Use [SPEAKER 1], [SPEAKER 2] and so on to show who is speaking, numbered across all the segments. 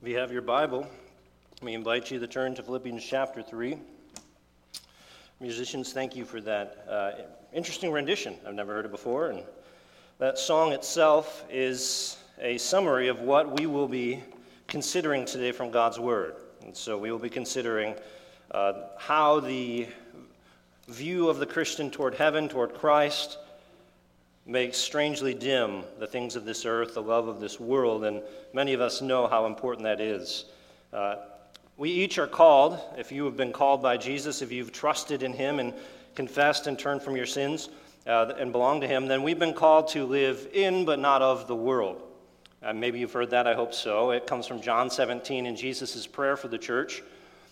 [SPEAKER 1] If you have your Bible, we invite you to turn to Philippians chapter 3. Musicians, thank you for that interesting rendition. I've never heard it before. And that song itself is a summary of what we will be considering today from God's Word. And so we will be considering how the view of the Christian toward heaven, toward Christ, makes strangely dim the things of this earth, the love of this world, and many of us know how important that is. We each are called, if you have been called by Jesus, if you've trusted in Him and confessed and turned from your sins and belong to Him, then we've been called to live in but not of the world. Maybe you've heard that, I hope so. It comes from John 17 in Jesus' prayer for the church.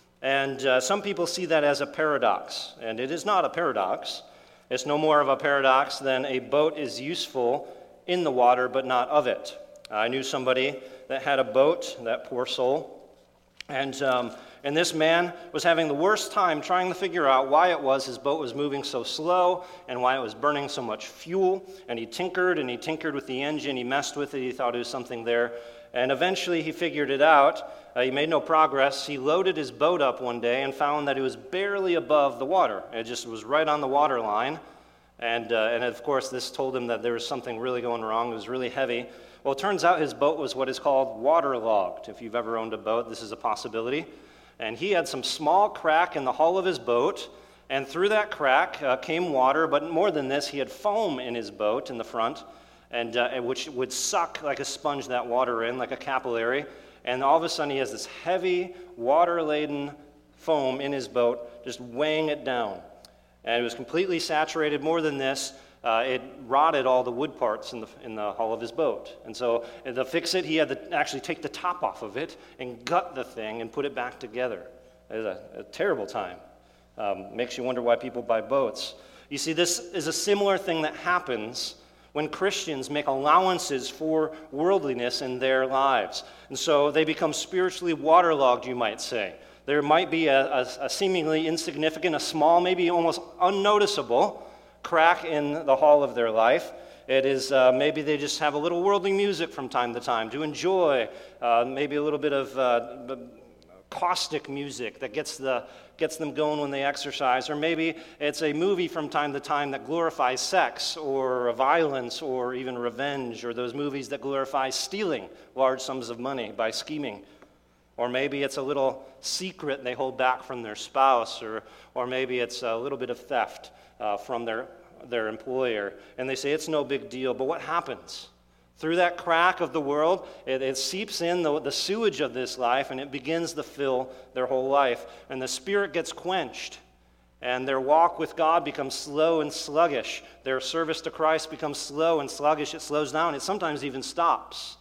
[SPEAKER 1] And some people see that as a paradox, and it is not a paradox. It's no more of a paradox than a boat is useful in the water but not of it. I knew somebody that had a boat, that poor soul, and this man was having the worst time trying to figure out why it was his boat was moving so slow and why it was burning so much fuel. And he tinkered with the engine, he messed with it, he thought it was something there. And eventually he figured it out. He made no progress. He loaded his boat up one day and found that it was barely above the water. It just was right on the water line. And of course, this told him that there was something really going wrong. It was really heavy. Well, it turns out his boat was what is called waterlogged. If you've ever owned a boat, this is a possibility. And he had some small crack in the hull of his boat. And through that crack came water. But more than this, he had foam in his boat in the front, and which would suck like a sponge that water in, like a capillary. And all of a sudden, he has this heavy, water-laden foam in his boat, just weighing it down. And it was completely saturated. More than this, it rotted all the wood parts in the hull of his boat. And so to fix it, he had to actually take the top off of it and gut the thing and put it back together. It was a terrible time. Makes you wonder why people buy boats. You see, this is a similar thing that happens when Christians make allowances for worldliness in their lives. And so they become spiritually waterlogged, you might say. There might be a seemingly insignificant, a small, maybe almost unnoticeable crack in the hull of their life. It is maybe they just have a little worldly music from time to time to enjoy, maybe a little bit of caustic music that gets them going when they exercise, or maybe it's a movie from time to time that glorifies sex or violence or even revenge, or those movies that glorify stealing large sums of money by scheming. Or maybe it's a little secret they hold back from their spouse, or maybe it's a little bit of theft from their employer, and they say it's no big deal. But what happens? Through that crack of the world, it seeps in the sewage of this life, and it begins to fill their whole life. And the spirit gets quenched, and their walk with God becomes slow and sluggish. Their service to Christ becomes slow and sluggish. It slows down. It sometimes even stops.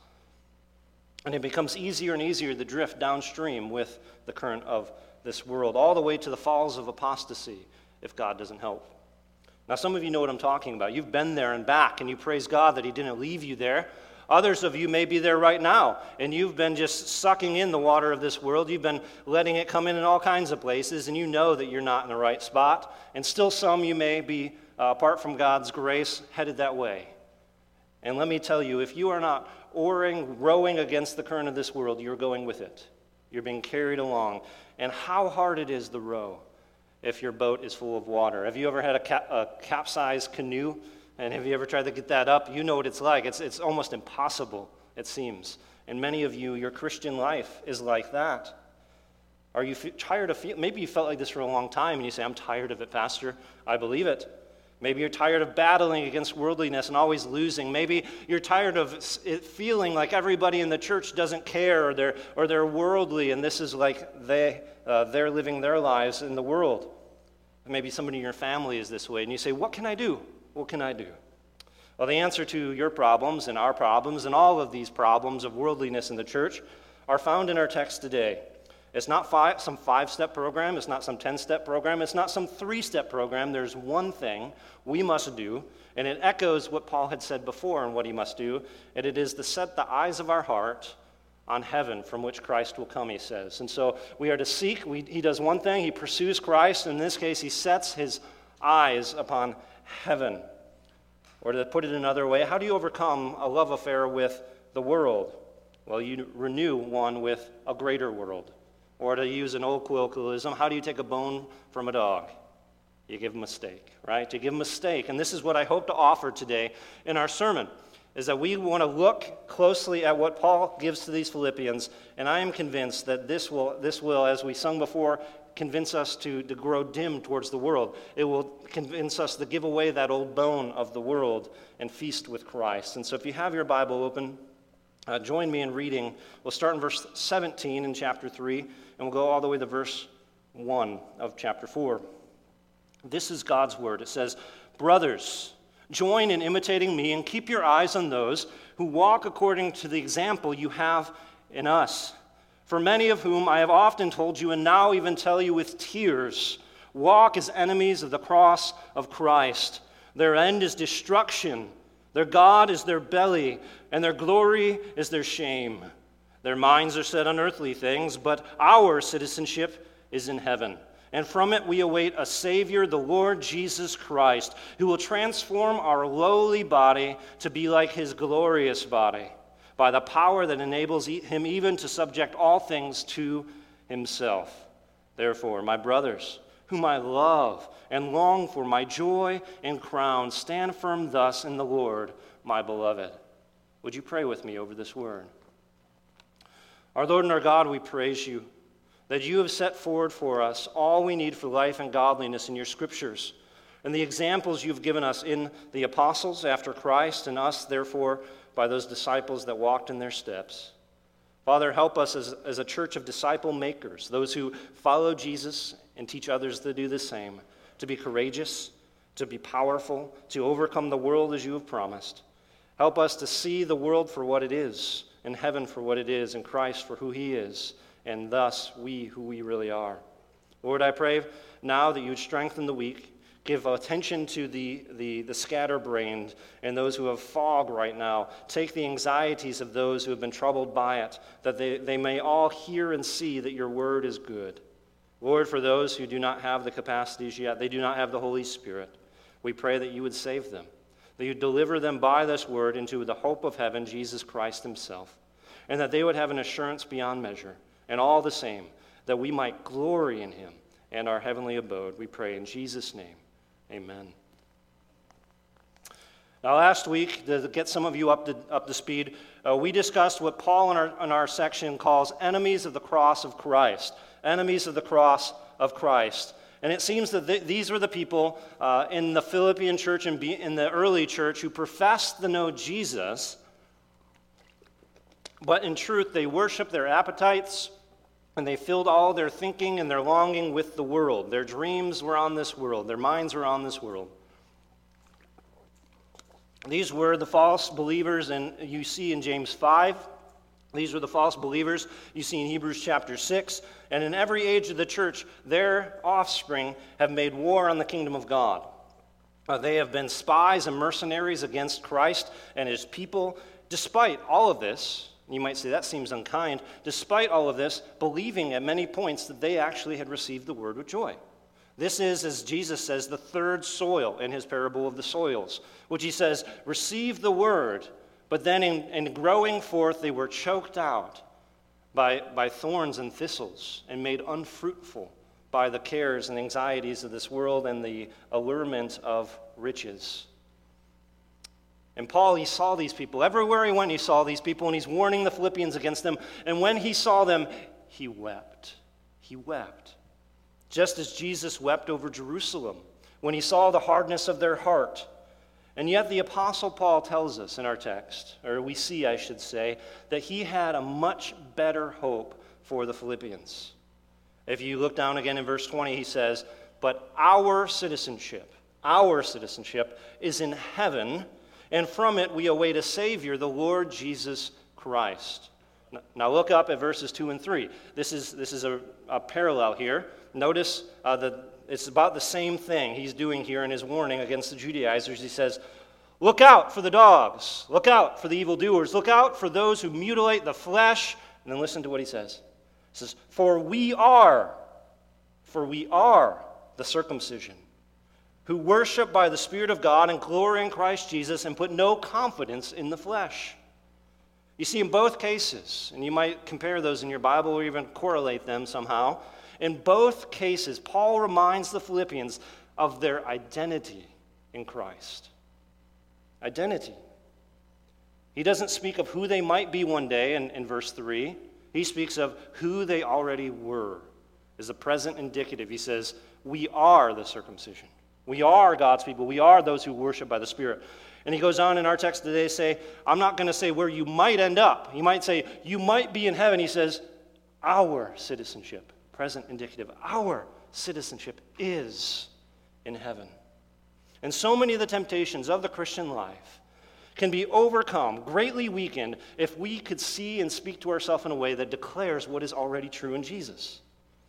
[SPEAKER 1] And it becomes easier and easier to drift downstream with the current of this world, all the way to the falls of apostasy, if God doesn't help. Now, some of you know what I'm talking about. You've been there and back, and you praise God that He didn't leave you there. Others of you may be there right now, and you've been just sucking in the water of this world. You've been letting it come in all kinds of places, and you know that you're not in the right spot. And still some you may be, apart from God's grace, headed that way. And let me tell you, if you are not rowing against the current of this world, you're going with it. You're being carried along. And how hard it is to row if your boat is full of water. Have you ever had a capsized canoe? And have you ever tried to get that up? You know what it's like. It's almost impossible, it seems. And many of you, your Christian life is like that. Are you tired of maybe you felt like this for a long time, and you say, I'm tired of it, Pastor. I believe it. Maybe you're tired of battling against worldliness and always losing. Maybe you're tired of it feeling like everybody in the church doesn't care, or they're worldly, and this is like they're living their lives in the world. Maybe somebody in your family is this way, and you say, what can I do? What can I do? Well, the answer to your problems and our problems and all of these problems of worldliness in the church are found in our text today. It's not some 5-step program. It's not some 10-step program. It's not some 3-step program. There's one thing we must do, and it echoes what Paul had said before and what he must do, and it is to set the eyes of our heart on heaven, from which Christ will come, he says. And so we are to seek. He does one thing. He pursues Christ. In this case, he sets his eyes upon heaven. Or to put it another way, how do you overcome a love affair with the world? Well, you renew one with a greater world. Or to use an old colloquialism, how do you take a bone from a dog? You give them a steak, right? You give them a steak. And this is what I hope to offer today in our sermon, is that we want to look closely at what Paul gives to these Philippians, and I am convinced that this will, as we sung before, convince us to grow dim towards the world. It will convince us to give away that old bone of the world and feast with Christ. And so if you have your Bible open, join me in reading. We'll start in verse 17 in chapter 3, and we'll go all the way to verse 1 of chapter 4. This is God's word. It says, "Brothers, join in imitating me and keep your eyes on those who walk according to the example you have in us. For many of whom I have often told you and now even tell you with tears, walk as enemies of the cross of Christ. Their end is destruction. Their God is their belly, and their glory is their shame. Their minds are set on earthly things, but our citizenship is in heaven. And from it we await a Savior, the Lord Jesus Christ, who will transform our lowly body to be like his glorious body, by the power that enables him even to subject all things to himself. Therefore, my brothers, whom I love and long for, my joy and crown, stand firm thus in the Lord, my beloved." Would you pray with me over this word? Our Lord and our God, we praise you that you have set forward for us all we need for life and godliness in your scriptures, and the examples you've given us in the apostles after Christ, and us, therefore, by those disciples that walked in their steps. Father, help us as a church of disciple makers, those who follow Jesus and teach others to do the same, to be courageous, to be powerful, to overcome the world as you have promised. Help us to see the world for what it is, and heaven for what it is, and Christ for who he is, and thus we who we really are. Lord, I pray now that you would strengthen the weak, give attention to the scatterbrained and those who have fog right now. Take the anxieties of those who have been troubled by it, that they may all hear and see that your word is good. Lord, for those who do not have the capacities yet, they do not have the Holy Spirit, we pray that you would save them, that you deliver them by this word into the hope of heaven, Jesus Christ himself, and that they would have an assurance beyond measure. And all the same, that we might glory in him and our heavenly abode, we pray in Jesus' name. Amen. Now, last week, to get some of you up to speed, we discussed what Paul in our section calls enemies of the cross of Christ. Enemies of the cross of Christ. And it seems that these were the people in the Philippian church and in the early church who professed to know Jesus, but in truth, they worshiped their appetites, and they filled all their thinking and their longing with the world. Their dreams were on this world. Their minds were on this world. These were the false believers, and you see in James 5. These were the false believers you see in Hebrews chapter 6. And in every age of the church, their offspring have made war on the kingdom of God. They have been spies and mercenaries against Christ and his people. Despite all of this, you might say that seems unkind, despite all of this, believing at many points that they actually had received the word with joy. This is, as Jesus says, the third soil in his parable of the soils, which he says, receive the word, but then in growing forth they were choked out by thorns and thistles and made unfruitful by the cares and anxieties of this world and the allurement of riches. And Paul, he saw these people. Everywhere he went, he saw these people, and he's warning the Philippians against them. And when he saw them, he wept. He wept. Just as Jesus wept over Jerusalem when he saw the hardness of their heart. And yet the Apostle Paul tells us in our text, or we see, I should say, that he had a much better hope for the Philippians. If you look down again in verse 20, he says, "But our citizenship is in heaven, and from it we await a Savior, the Lord Jesus Christ." Now look up at verses 2 and 3. This is a parallel here. Notice that it's about the same thing he's doing here in his warning against the Judaizers. He says, look out for the dogs. Look out for the evildoers. Look out for those who mutilate the flesh. And then listen to what he says. He says, For we are the circumcision, who worship by the Spirit of God and glory in Christ Jesus and put no confidence in the flesh. You see, in both cases, and you might compare those in your Bible or even correlate them somehow, in both cases, Paul reminds the Philippians of their identity in Christ. Identity. He doesn't speak of who they might be one day in verse 3. He speaks of who they already were. As a present indicative, he says, we are the circumcision. We are God's people. We are those who worship by the Spirit. And he goes on in our text today to say, I'm not going to say where you might end up. He might say, you might be in heaven. He says, our citizenship, present indicative, our citizenship is in heaven. And so many of the temptations of the Christian life can be overcome, greatly weakened, if we could see and speak to ourselves in a way that declares what is already true in Jesus.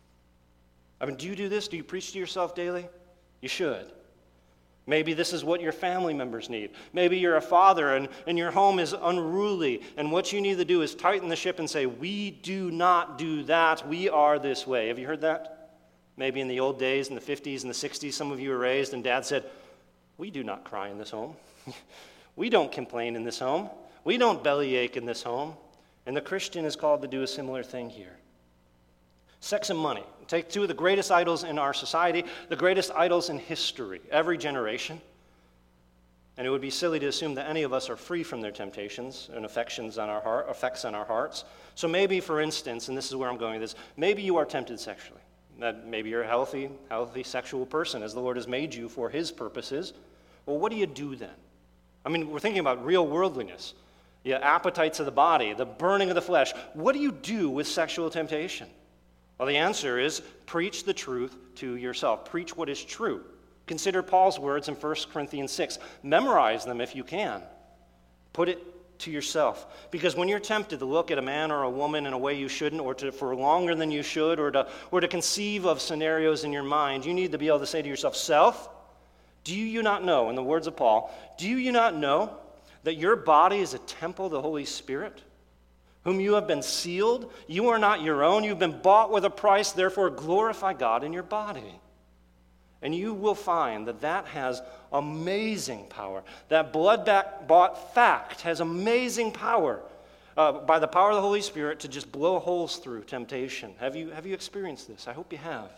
[SPEAKER 1] I mean, do you do this? Do you preach to yourself daily? You should. Maybe this is what your family members need. Maybe you're a father and your home is unruly, and what you need to do is tighten the ship and say, we do not do that. We are this way. Have you heard that? Maybe in the old days, in the 50s and the 60s, some of you were raised, and Dad said, we do not cry in this home. We don't complain in this home. We don't bellyache in this home. And the Christian is called to do a similar thing here. Sex and money. Take two of the greatest idols in our society, the greatest idols in history, every generation. And it would be silly to assume that any of us are free from their temptations and effects on our hearts. So maybe, for instance, and this is where I'm going with this, maybe you are tempted sexually. That maybe you're a healthy sexual person, as the Lord has made you for his purposes. Well, what do you do then? I mean, we're thinking about real worldliness. Yeah, appetites of the body, the burning of the flesh. What do you do with sexual temptation? Well, the answer is preach the truth to yourself. Preach what is true. Consider Paul's words in 1 Corinthians 6. Memorize them if you can. Put it to yourself. Because when you're tempted to look at a man or a woman in a way you shouldn't, or for longer than you should, or to conceive of scenarios in your mind, you need to be able to say to yourself, self, do you not know, in the words of Paul, do you not know that your body is a temple of the Holy Spirit, whom you have been sealed? You are not your own. You've been bought with a price. Therefore, glorify God in your body. And you will find that that has amazing power. That blood-bought fact has amazing power by the power of the Holy Spirit to just blow holes through temptation. Have you experienced this? I hope you have.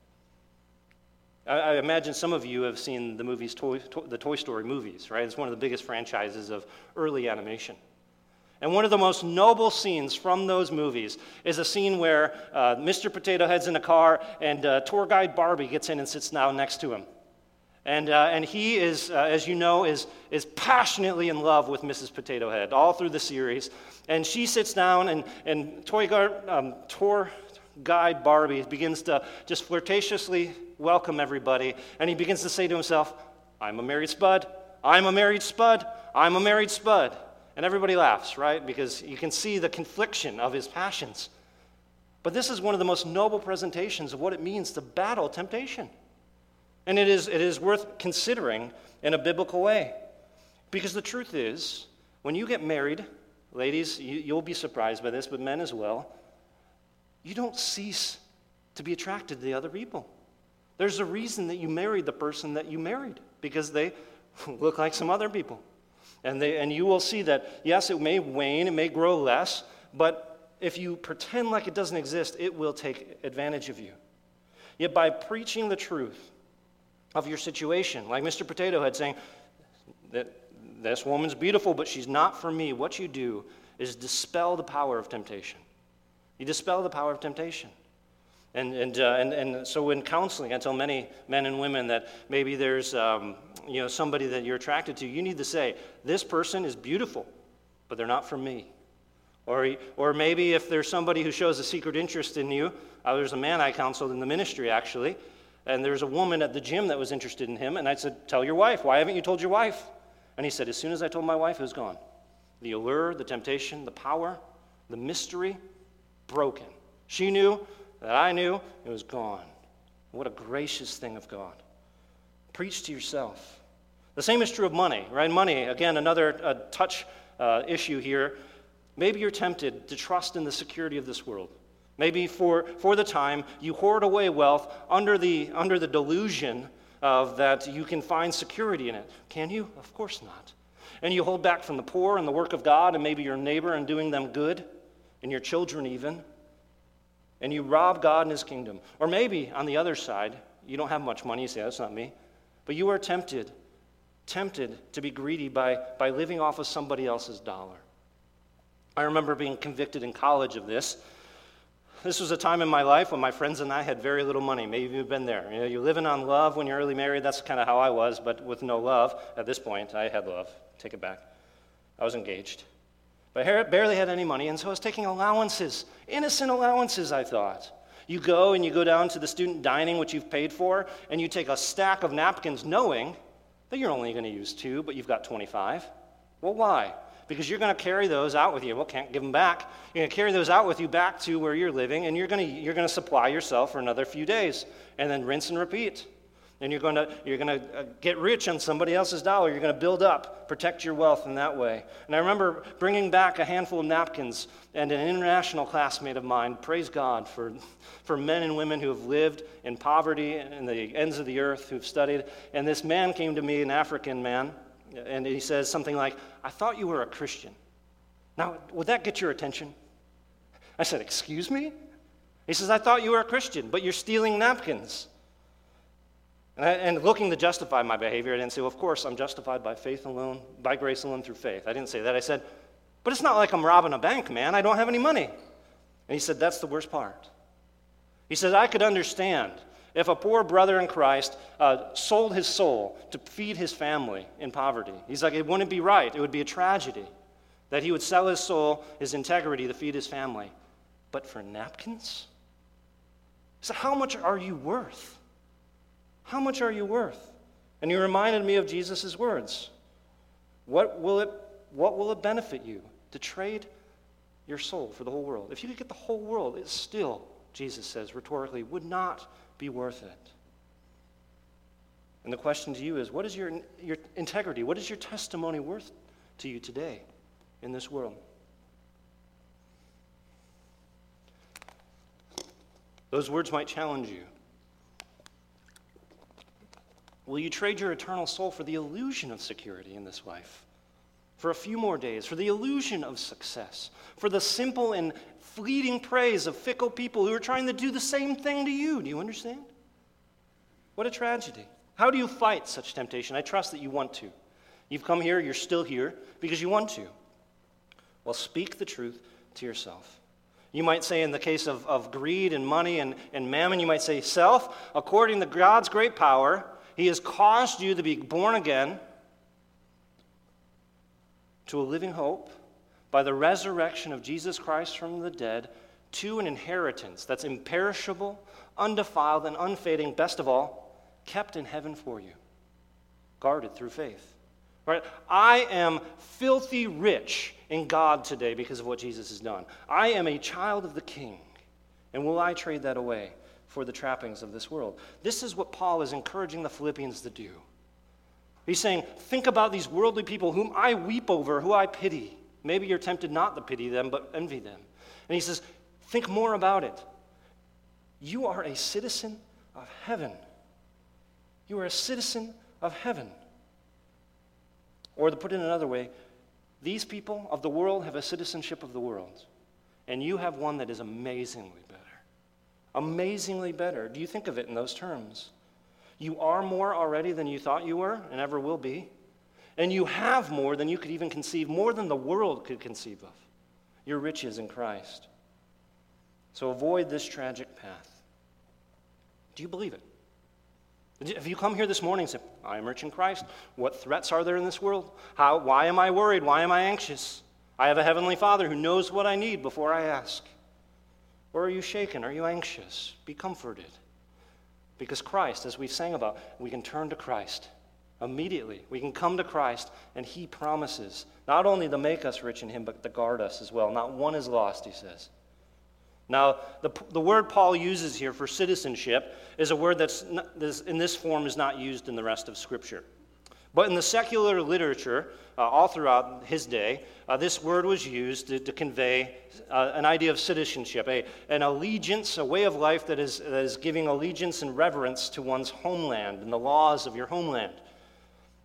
[SPEAKER 1] I imagine some of you have seen the movies, the Toy Story movies, right? It's one of the biggest franchises of early animation. And one of the most noble scenes from those movies is a scene where Mr. Potato Head's in a car and tour guide Barbie gets in and sits down next to him. And he is, as you know, is passionately in love with Mrs. Potato Head all through the series. And she sits down and tour guide Barbie begins to just flirtatiously welcome everybody. And he begins to say to himself, I'm a married spud, I'm a married spud, I'm a married spud. And everybody laughs, right? Because you can see the confliction of his passions. But this is one of the most noble presentations of what it means to battle temptation. And it is worth considering in a biblical way. Because the truth is, when you get married, ladies, you'll be surprised by this, but men as well, you don't cease to be attracted to the other people. There's a reason that you married the person that you married, because they look like some other people. And you will see that, yes, it may wane, it may grow less, but if you pretend like it doesn't exist, it will take advantage of you. Yet by preaching the truth of your situation, like Mr. Potato Head saying, that this woman's beautiful, but she's not for me, what you do is dispel the power of temptation. You dispel the power of temptation. And so in counseling, I tell many men and women that maybe there's somebody that you're attracted to, you need to say, this person is beautiful, but they're not for me. Or maybe if there's somebody who shows a secret interest in you, there's a man I counseled in the ministry actually, and there's a woman at the gym that was interested in him, and I said, tell your wife. Why haven't you told your wife? And he said, as soon as I told my wife, it was gone. The allure, the temptation, the power, the mystery, broken. She knew that I knew, it was gone. What a gracious thing of God. Preach to yourself. The same is true of money, right? Money, again, another touch issue here. Maybe you're tempted to trust in the security of this world. Maybe for the time, you hoard away wealth under the delusion of that you can find security in it. Can you? Of course not. and you hold back from the poor and the work of God and maybe your neighbor and doing them good, and your children even, and you rob God and his kingdom. Or maybe on the other side, you don't have much money, you say, that's not me, but you are tempted to be greedy by living off of somebody else's dollar. I remember being convicted in college of this. This was a time in my life when my friends and I had very little money. Maybe you've been there. You're living on love when you're early married. That's kind of how I was, but with no love. At this point, I had love. Take it back. I was engaged. But I barely had any money, and so I was taking allowances. Innocent allowances, I thought. You go down to the student dining, which you've paid for, and you take a stack of napkins knowing that you're only going to use 2, but you've got 25. Well, why? Because you're going to carry those out with you. Well, can't give them back. You're going to carry those out with you back to where you're living, and you're going to supply yourself for another few days, and then rinse and repeat. And you're going to get rich on somebody else's dollar. You're going to build up, protect your wealth in that way. And I remember bringing back a handful of napkins, and an international classmate of mine, praise God for men and women who have lived in poverty in the ends of the earth, who've studied. And this man came to me, an African man, and he says something like, I thought you were a Christian. Now, would that get your attention? I said, excuse me? He says, I thought you were a Christian, but you're stealing napkins. And looking to justify my behavior, I didn't say, well, of course, I'm justified by faith alone, by grace alone, through faith. I didn't say that. I said, but it's not like I'm robbing a bank, man. I don't have any money. And he said, that's the worst part. He said, I could understand if a poor brother in Christ sold his soul to feed his family in poverty. He's like, it wouldn't be right. It would be a tragedy that he would sell his soul, his integrity, to feed his family. But for napkins? So how much are you worth? How much are you worth? And he reminded me of Jesus' words. What will it benefit you to trade your soul for the whole world? If you could get the whole world, it still, Jesus says rhetorically, would not be worth it. And the question to you is, what is your integrity? What is your testimony worth to you today in this world? Those words might challenge you. Will you trade your eternal soul for the illusion of security in this life? For a few more days, for the illusion of success, for the simple and fleeting praise of fickle people who are trying to do the same thing to you? Do you understand? What a tragedy. How do you fight such temptation? I trust that you want to. You've come here, you're still here, because you want to. Well, speak the truth to yourself. You might say, in the case of greed and money and mammon, you might say, self, according to God's great power, He has caused you to be born again to a living hope by the resurrection of Jesus Christ from the dead to an inheritance that's imperishable, undefiled, and unfading, best of all, kept in heaven for you, guarded through faith. Right? I am filthy rich in God today because of what Jesus has done. I am a child of the King, and will I trade that away for the trappings of this world? This is what Paul is encouraging the Philippians to do. He's saying, think about these worldly people whom I weep over, who I pity. Maybe you're tempted not to pity them, but envy them. And he says, think more about it. You are a citizen of heaven. You are a citizen of heaven. Or to put it another way, these people of the world have a citizenship of the world, and you have one that is amazingly better. Amazingly better. Do you think of it in those terms? You are more already than you thought you were and ever will be. And you have more than you could even conceive, more than the world could conceive of. Your riches in Christ. So avoid this tragic path. Do you believe it? If you come here this morning and say, I am rich in Christ, what threats are there in this world? Why am I worried? Why am I anxious? I have a heavenly Father who knows what I need before I ask. Or are you shaken? Are you anxious? Be comforted. Because Christ, as we've sang about, we can turn to Christ immediately. We can come to Christ, and He promises not only to make us rich in Him, but to guard us as well. Not one is lost, He says. Now, the word Paul uses here for citizenship is a word that's in this form is not used in the rest of Scripture. But in the secular literature, all throughout his day, this word was used to convey an idea of citizenship, an allegiance, a way of life that is giving allegiance and reverence to one's homeland and the laws of your homeland.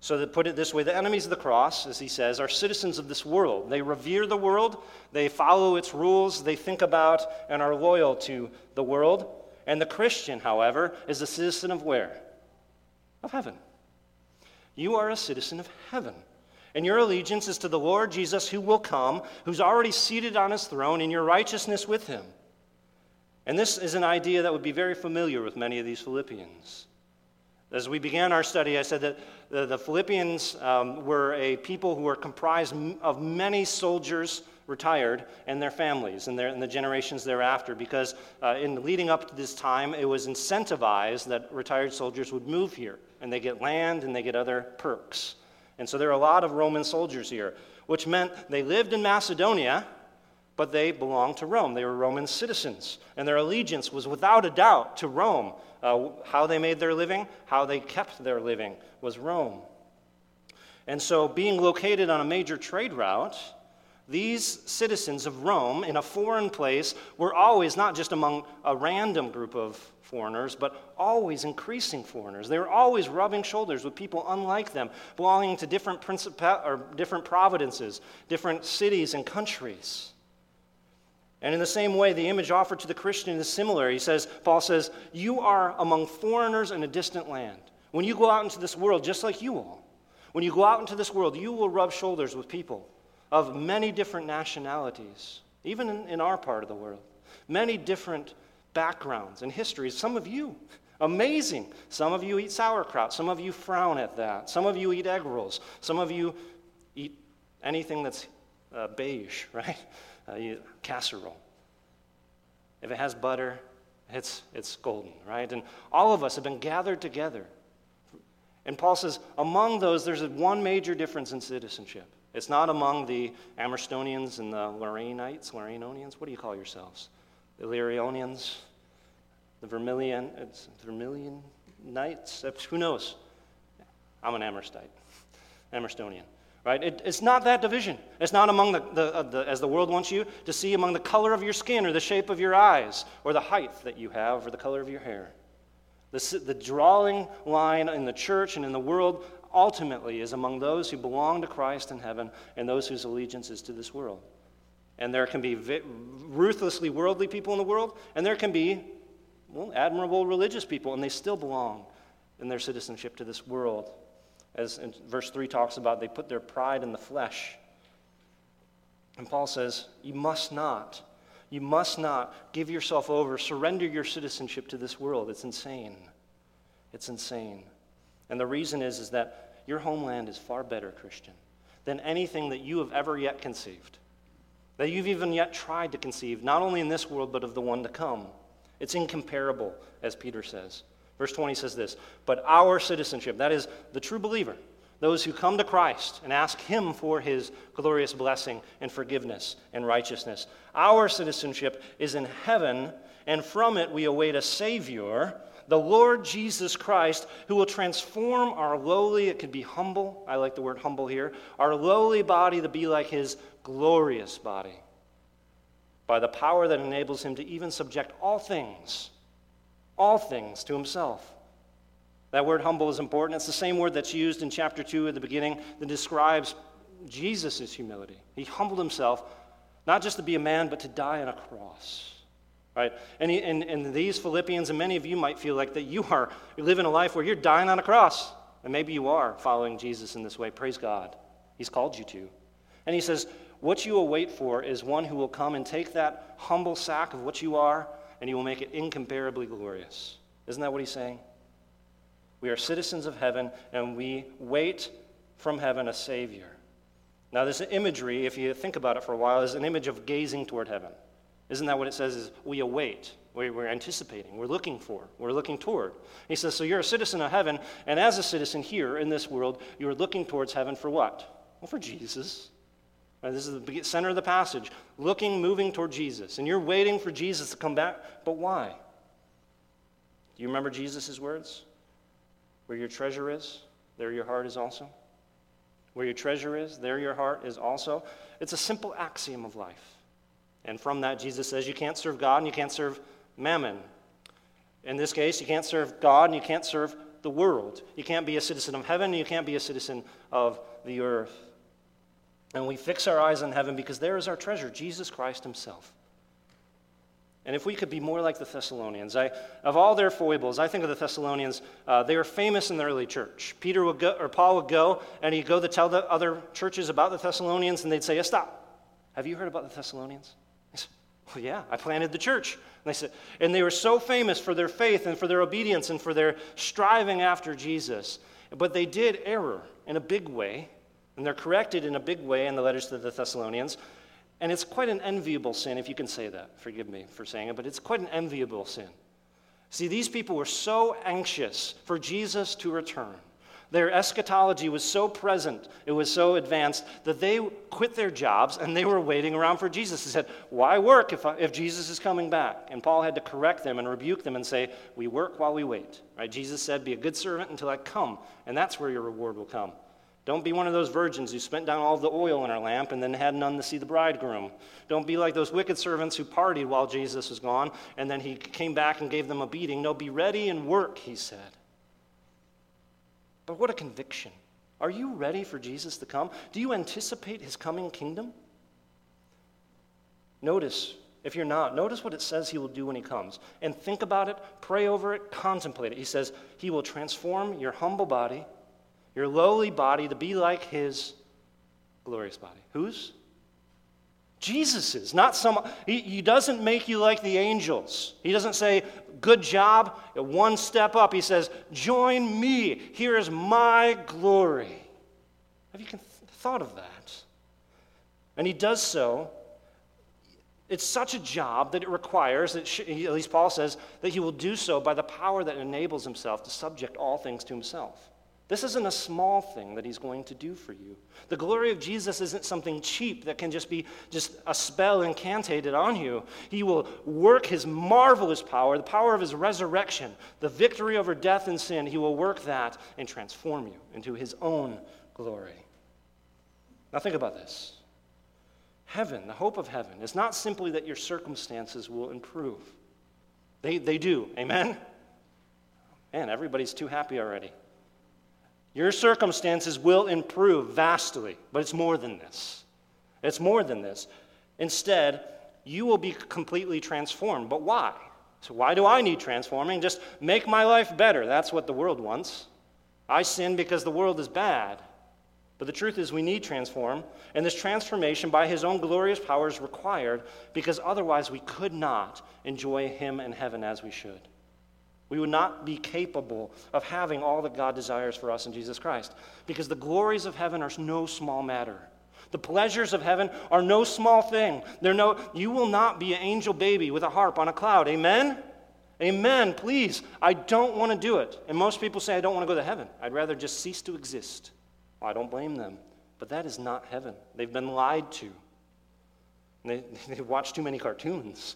[SPEAKER 1] So to put it this way, the enemies of the cross, as he says, are citizens of this world. They revere the world, they follow its rules, they think about and are loyal to the world. And the Christian, however, is a citizen of where? Of heaven. You are a citizen of heaven. And your allegiance is to the Lord Jesus, who will come, who's already seated on his throne in your righteousness with him. And this is an idea that would be very familiar with many of these Philippians. As we began our study, I said that the Philippians were a people who were comprised of many soldiers retired and their families and the generations thereafter, because in leading up to this time, it was incentivized that retired soldiers would move here, and they get land and they get other perks. And so there are a lot of Roman soldiers here, which meant they lived in Macedonia, but they belonged to Rome. They were Roman citizens, and their allegiance was without a doubt to Rome. How they made their living, how they kept their living was Rome. And so being located on a major trade route, these citizens of Rome in a foreign place were always not just among a random group of foreigners, but always increasing foreigners. They were always rubbing shoulders with people unlike them, belonging to different providences, different cities and countries. And in the same way, the image offered to the Christian is similar. Paul says, you are among foreigners in a distant land. When you go out into this world, just like you will, when you go out into this world, you will rub shoulders with people of many different nationalities, even in our part of the world. Many different backgrounds and histories. Some of you, amazing. Some of you eat sauerkraut. Some of you frown at that. Some of you eat egg rolls. Some of you eat anything that's beige, right? Casserole. If it has butter, it's golden, right? And all of us have been gathered together. And Paul says, among those, there's one major difference in citizenship. It's not among the Amerstonians and the Lorrainites, what do you call yourselves? The Illyrionians, the Vermilionites, who knows? I'm an Amerstonian. Right? It's not that division. It's not among as the world wants you to see, among the color of your skin or the shape of your eyes or the height that you have or the color of your hair. The drawing line in the church and in the world ultimately is among those who belong to Christ in heaven and those whose allegiance is to this world. And there can be ruthlessly worldly people in the world, and there can be admirable religious people, and they still belong in their citizenship to this world. As in verse 3 talks about, they put their pride in the flesh. And Paul says, you must not give yourself over, surrender your citizenship to this world. It's insane. It's insane. And the reason is that your homeland is far better, Christian, than anything that you have ever yet conceived, that you've even yet tried to conceive, not only in this world, but of the one to come. It's incomparable, as Peter says. Verse 20 says this, but our citizenship, that is the true believer, those who come to Christ and ask him for his glorious blessing and forgiveness and righteousness. Our citizenship is in heaven, and from it we await a Savior, the Lord Jesus Christ, who will transform our lowly, it could be humble, I like the word humble here, our lowly body to be like his glorious body, by the power that enables him to even subject all things to himself. That word humble is important. It's the same word that's used in chapter 2 at the beginning that describes Jesus' humility. He humbled himself, not just to be a man, but to die on a cross. Right? And these Philippians, and many of you might feel like that you're living a life where you're dying on a cross. And maybe you are following Jesus in this way. Praise God. He's called you to. And he says, what you await for is one who will come and take that humble sack of what you are, and he will make it incomparably glorious. Isn't that what he's saying? We are citizens of heaven, and we wait from heaven a Savior. Now, this imagery, if you think about it for a while, is an image of gazing toward heaven. Isn't that what it says is we await, we're anticipating, we're looking toward. He says, so you're a citizen of heaven, and as a citizen here in this world, you're looking towards heaven for what? Well, for Jesus. This is the center of the passage. Moving toward Jesus. And you're waiting for Jesus to come back. But why? Do you remember Jesus' words? Where your treasure is, there your heart is also. Where your treasure is, there your heart is also. It's a simple axiom of life. And from that, Jesus says you can't serve God and you can't serve mammon. In this case, you can't serve God and you can't serve the world. You can't be a citizen of heaven, you can't be a citizen of the earth. And we fix our eyes on heaven because there is our treasure, Jesus Christ himself. And if we could be more like the Thessalonians, of all their foibles, I think of the Thessalonians, they were famous in the early church. Paul would go, and he'd go to tell the other churches about the Thessalonians, and they'd say, stop. Have you heard about the Thessalonians? They said, well, yeah, I planted the church. And they were so famous for their faith and for their obedience and for their striving after Jesus. But they did error in a big way, and they're corrected in a big way in the letters to the Thessalonians. And it's quite an enviable sin, if you can say that. Forgive me for saying it, but it's quite an enviable sin. See, these people were so anxious for Jesus to return. Their eschatology was so present, it was so advanced, that they quit their jobs and they were waiting around for Jesus. They said, why work if Jesus is coming back? And Paul had to correct them and rebuke them and say, we work while we wait. Right? Jesus said, be a good servant until I come, and that's where your reward will come. Don't be one of those virgins who spent down all of the oil in her lamp and then had none to see the bridegroom. Don't be like those wicked servants who partied while Jesus was gone and then he came back and gave them a beating. No, be ready and work, he said. But what a conviction. Are you ready for Jesus to come? Do you anticipate his coming kingdom? Notice, if you're not, notice what it says he will do when he comes. And think about it, pray over it, contemplate it. He says he will transform your humble body, your lowly body, to be like his glorious body. Whose? Jesus's. Not some. He doesn't make you like the angels. He doesn't say, good job, one step up. He says, join me. Here is my glory. Have you thought of that? And he does so. It's such a job that it requires, at least Paul says, that he will do so by the power that enables himself to subject all things to himself. This isn't a small thing that he's going to do for you. The glory of Jesus isn't something cheap that can just be just a spell incantated on you. He will work his marvelous power, the power of his resurrection, the victory over death and sin. He will work that and transform you into his own glory. Now think about this. Heaven, the hope of heaven, is not simply that your circumstances will improve. They do. Amen? Man, everybody's too happy already. Your circumstances will improve vastly, but it's more than this. It's more than this. Instead, you will be completely transformed. But why? So why do I need transforming? Just make my life better. That's what the world wants. I sin because the world is bad. But the truth is we need transform, and this transformation by his own glorious power is required because otherwise we could not enjoy him in heaven as we should. We would not be capable of having all that God desires for us in Jesus Christ because the glories of heaven are no small matter. The pleasures of heaven are no small thing. You will not be an angel baby with a harp on a cloud. Amen? Amen, please. I don't want to do it. And most people say, I don't want to go to heaven. I'd rather just cease to exist. Well, I don't blame them. But that is not heaven. They've been lied to. They've watched too many cartoons.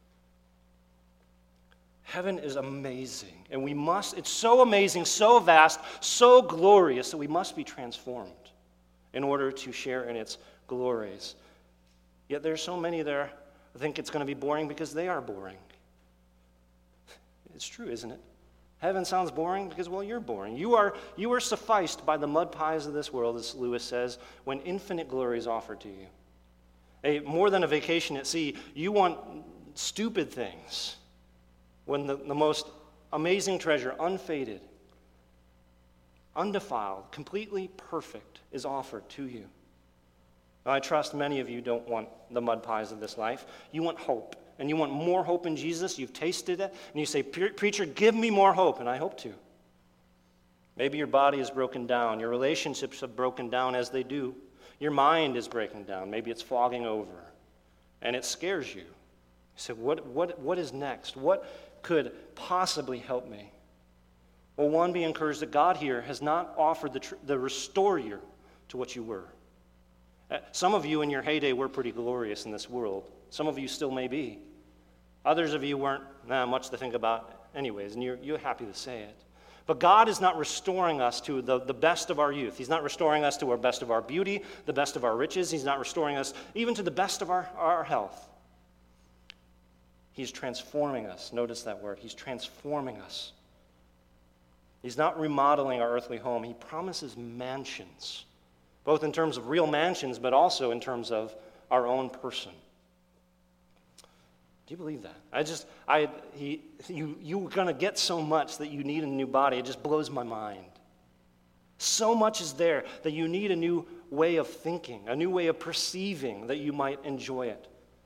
[SPEAKER 1] Heaven is amazing, and it's so amazing, so vast, so glorious that we must be transformed in order to share in its glories. Yet there's so many there who think it's going to be boring because they are boring. It's true, isn't it? Heaven sounds boring because, well, you're boring. You are sufficed by the mud pies of this world, as Lewis says, when infinite glory is offered to you. More than a vacation at sea, you want stupid things. When the most amazing treasure, unfaded, undefiled, completely perfect, is offered to you. Now, I trust many of you don't want the mud pies of this life. You want hope, and you want more hope in Jesus. You've tasted it, and you say, preacher, give me more hope, and I hope to. Maybe your body is broken down. Your relationships have broken down as they do. Your mind is breaking down. Maybe it's fogging over, and it scares you. You say, what is next? What could possibly help me? Well, one, be encouraged that God here has not offered the restore you to what you were. Some of you in your heyday were pretty glorious in this world. Some of you still may be. Others of you weren't much to think about anyways, and you're happy to say it. But God is not restoring us to the best of our youth. He's not restoring us to our best of our beauty, the best of our riches. He's not restoring us even to the best of our health. He's transforming us. Notice that word. He's transforming us He's not remodeling our earthly home. He promises mansions, both in terms of real mansions, but also in terms of our own person. Do you believe that? You're going to get so much that you need a new body. It just blows my mind. So much is there that you need a new way of thinking, a new way of perceiving that you might enjoy it.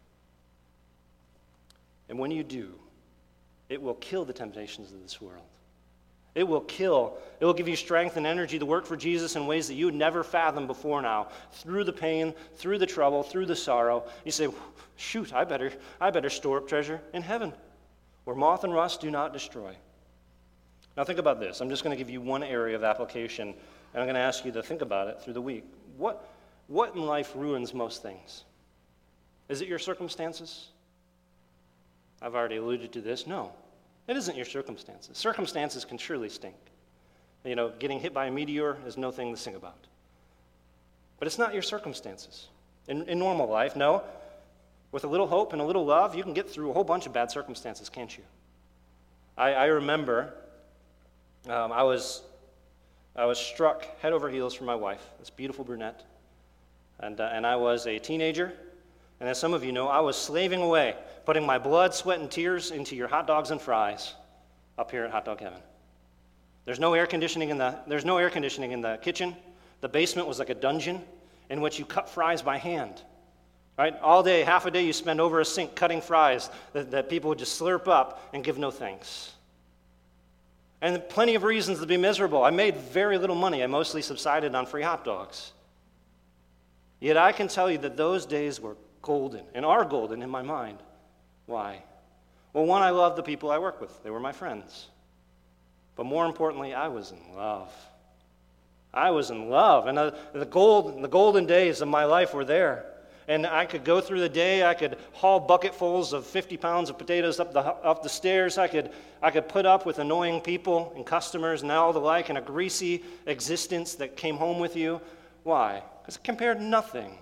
[SPEAKER 1] And when you do, it will kill the temptations of this world. It will give you strength and energy to work for Jesus in ways that you would never fathom before now. Through the pain, through the trouble, through the sorrow. You say, shoot, I better store up treasure in heaven, where moth and rust do not destroy. Now think about this. I'm just going to give you one area of application, and I'm going to ask you to think about it through the week. What in life ruins most things? Is it your circumstances? I've already alluded to this. No, it isn't your circumstances. Circumstances can surely stink. Getting hit by a meteor is no thing to sing about. But it's not your circumstances. In normal life, no. With a little hope and a little love, you can get through a whole bunch of bad circumstances, can't you? I remember I was struck head over heels for my wife, this beautiful brunette, and I was a teenager, and as some of you know, I was slaving away, putting my blood, sweat, and tears into your hot dogs and fries up here at Hot Dog Heaven. There's no air conditioning in the kitchen. The basement was like a dungeon in which you cut fries by hand. Right? All day, half a day you spend over a sink cutting fries that people would just slurp up and give no thanks. And plenty of reasons to be miserable. I made very little money. I mostly subsided on free hot dogs. Yet I can tell you that those days were golden, and are golden in my mind. Why? Well, one, I loved the people I work with. They were my friends. But more importantly, I was in love. I was in love. And the golden days of my life were there. And I could go through the day. I could haul bucketfuls of 50 pounds of potatoes up the stairs. I could put up with annoying people and customers and all the like, and a greasy existence that came home with you. Why? Because it compared nothing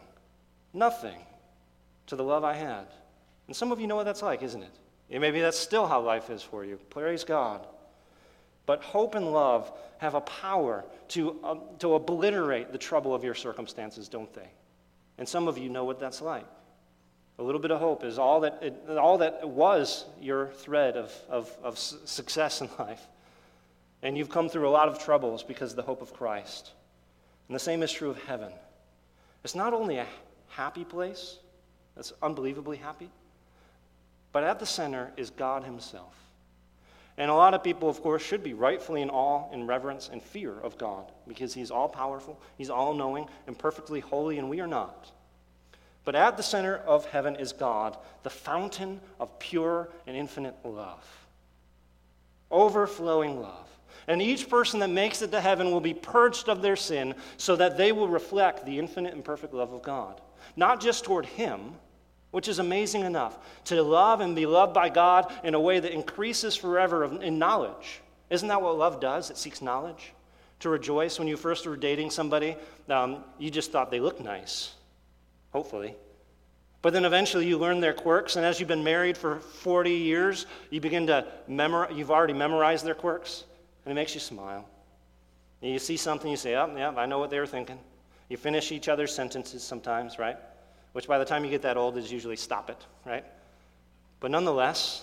[SPEAKER 1] to the love I had. And some of you know what that's like, isn't it? And maybe that's still how life is for you. Praise God. But hope and love have a power to obliterate the trouble of your circumstances, don't they? And some of you know what that's like. A little bit of hope is all that was your thread of success in life. And you've come through a lot of troubles because of the hope of Christ. And the same is true of heaven. It's not only a happy place that's unbelievably happy, but at the center is God himself. And a lot of people, of course, should be rightfully in awe and reverence and fear of God because he's all-powerful, he's all-knowing, and perfectly holy, and we are not. But at the center of heaven is God, the fountain of pure and infinite love. Overflowing love. And each person that makes it to heaven will be purged of their sin so that they will reflect the infinite and perfect love of God. Not just toward him, which is amazing enough, to love and be loved by God in a way that increases forever in knowledge. Isn't that what love does? It seeks knowledge. To rejoice when you first were dating somebody, you just thought they looked nice, hopefully. But then eventually you learn their quirks, and as you've been married for 40 years, you begin to you've already memorized their quirks, and it makes you smile. And you see something, you say, oh, yeah, I know what they were thinking. You finish each other's sentences sometimes, right? Which by the time you get that old is usually stop it, right? But nonetheless,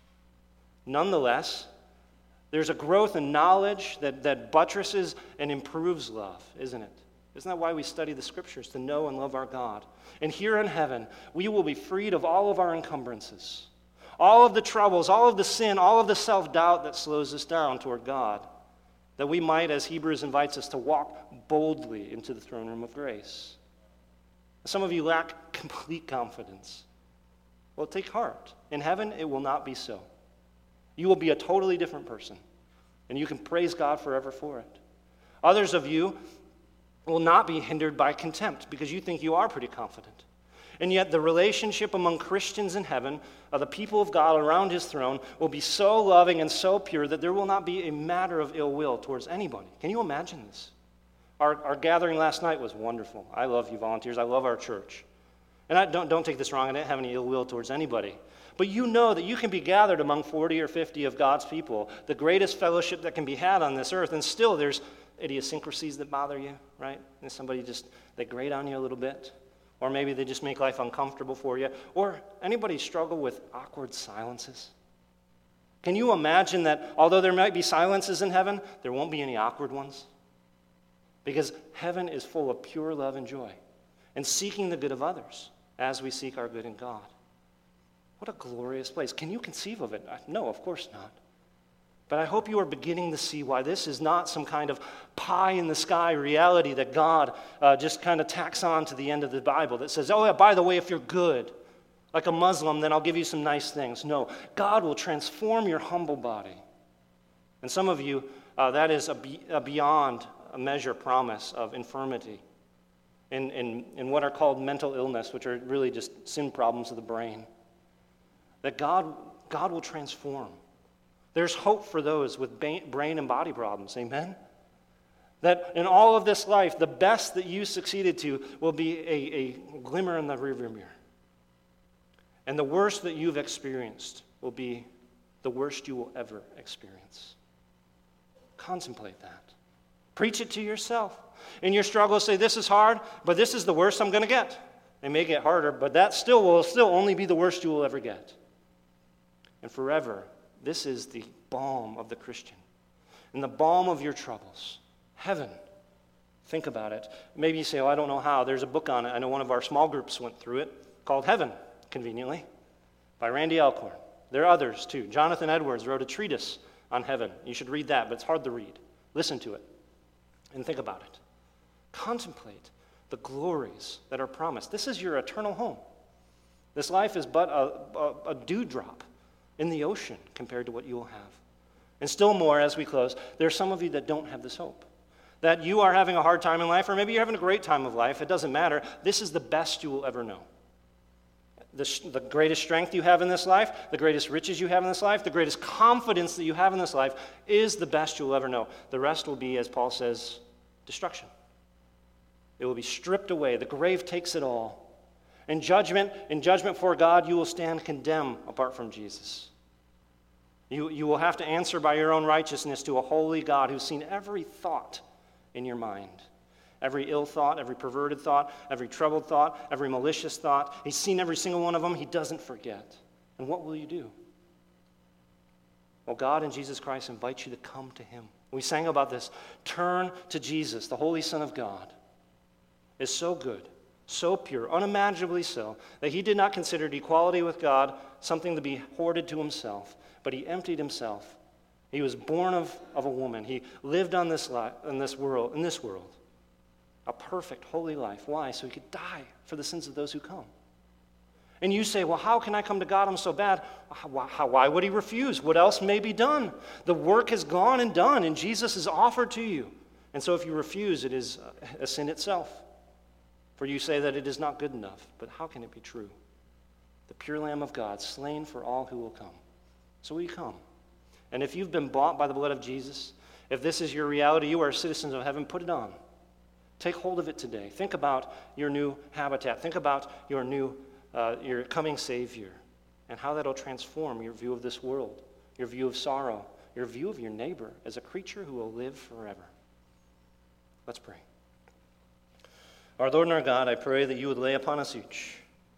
[SPEAKER 1] there's a growth in knowledge that buttresses and improves love, isn't it? Isn't that why we study the Scriptures, to know and love our God? And here in heaven, we will be freed of all of our encumbrances, all of the troubles, all of the sin, all of the self-doubt that slows us down toward God, that we might, as Hebrews invites us, to walk boldly into the throne room of grace. Some of you lack complete confidence. Well, take heart. In heaven, it will not be so. You will be a totally different person, and you can praise God forever for it. Others of you will not be hindered by contempt because you think you are pretty confident. And yet the relationship among Christians in heaven, of the people of God around his throne, will be so loving and so pure that there will not be a matter of ill will towards anybody. Can you imagine this? Our gathering last night was wonderful. I love you volunteers. I love our church. And don't take this wrong. I didn't have any ill will towards anybody. But you know that you can be gathered among 40 or 50 of God's people, the greatest fellowship that can be had on this earth, and still there's idiosyncrasies that bother you, right? And somebody they grate on you a little bit, or maybe they just make life uncomfortable for you, or anybody struggle with awkward silences? Can you imagine that although there might be silences in heaven, there won't be any awkward ones? Because heaven is full of pure love and joy, and seeking the good of others as we seek our good in God. What a glorious place. Can you conceive of it? No, of course not. But I hope you are beginning to see why this is not some kind of pie-in-the-sky reality that God just kind of tacks on to the end of the Bible that says, oh, yeah, by the way, if you're good, like a Muslim, then I'll give you some nice things. No, God will transform your humble body. And some of you, that is a beyond a measure promise of infirmity in what are called mental illness, which are really just sin problems of the brain. That God will transform. There's hope for those with brain and body problems, amen? That in all of this life, the best that you succeeded to will be a glimmer in the rearview mirror. And the worst that you've experienced will be the worst you will ever experience. Contemplate that. Preach it to yourself. In your struggle, say, this is hard, but this is the worst I'm going to get. It may get harder, but that will still only be the worst you will ever get. And forever, this is the balm of the Christian. And the balm of your troubles. Heaven. Think about it. Maybe you say, oh, I don't know how. There's a book on it. I know one of our small groups went through it called Heaven, conveniently, by Randy Alcorn. There are others, too. Jonathan Edwards wrote a treatise on heaven. You should read that, but it's hard to read. Listen to it and think about it. Contemplate the glories that are promised. This is your eternal home. This life is but a dewdrop in the ocean compared to what you will have. And still more, as we close, there are some of you that don't have this hope. That you are having a hard time in life, or maybe you're having a great time of life. It doesn't matter. This is the best you will ever know. The greatest strength you have in this life, the greatest riches you have in this life, the greatest confidence that you have in this life is the best you'll ever know. The rest will be, as Paul says, destruction. It will be stripped away. The grave takes it all. In judgment for God, you will stand condemned apart from Jesus. You will have to answer by your own righteousness to a holy God who's seen every thought in your mind. Every ill thought, every perverted thought, every troubled thought, every malicious thought. He's seen every single one of them. He doesn't forget. And what will you do? Well, God and Jesus Christ invite you to come to him. We sang about this. Turn to Jesus, the Holy Son of God, is so good, so pure, unimaginably so, that he did not consider equality with God something to be hoarded to himself, but he emptied himself. He was born of a woman. He lived on this world, a perfect, holy life. Why? So he could die for the sins of those who come. And you say, well, how can I come to God? I'm so bad. Why would he refuse? What else may be done? The work has gone and done, and Jesus is offered to you. And so if you refuse, it is a sin itself. For you say that it is not good enough. But how can it be true? The pure Lamb of God, slain for all who will come. So will you come? And if you've been bought by the blood of Jesus, if this is your reality, you are citizens of heaven, put it on. Take hold of it today. Think about your new habitat. Think about your coming Savior and how that'll transform your view of this world, your view of sorrow, your view of your neighbor as a creature who will live forever. Let's pray. Our Lord and our God, I pray that you would lay upon us each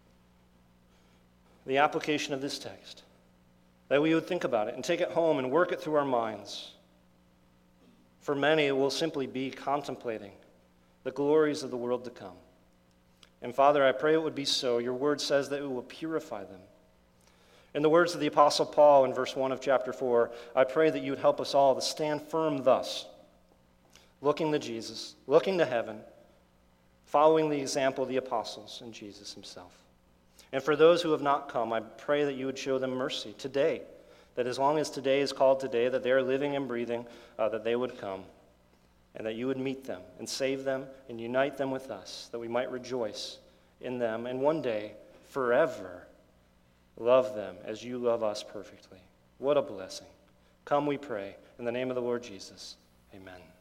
[SPEAKER 1] the application of this text, that we would think about it and take it home and work it through our minds. For many, it will simply be contemplating the glories of the world to come. And Father, I pray it would be so. Your word says that it will purify them. In the words of the Apostle Paul in verse 1 of chapter 4, I pray that you would help us all to stand firm thus, looking to Jesus, looking to heaven, following the example of the apostles and Jesus himself. And for those who have not come, I pray that you would show them mercy today, that as long as today is called today, that they are living and breathing, that they would come, and that you would meet them and save them and unite them with us, that we might rejoice in them and one day, forever, love them as you love us perfectly. What a blessing. Come, we pray, in the name of the Lord Jesus. Amen.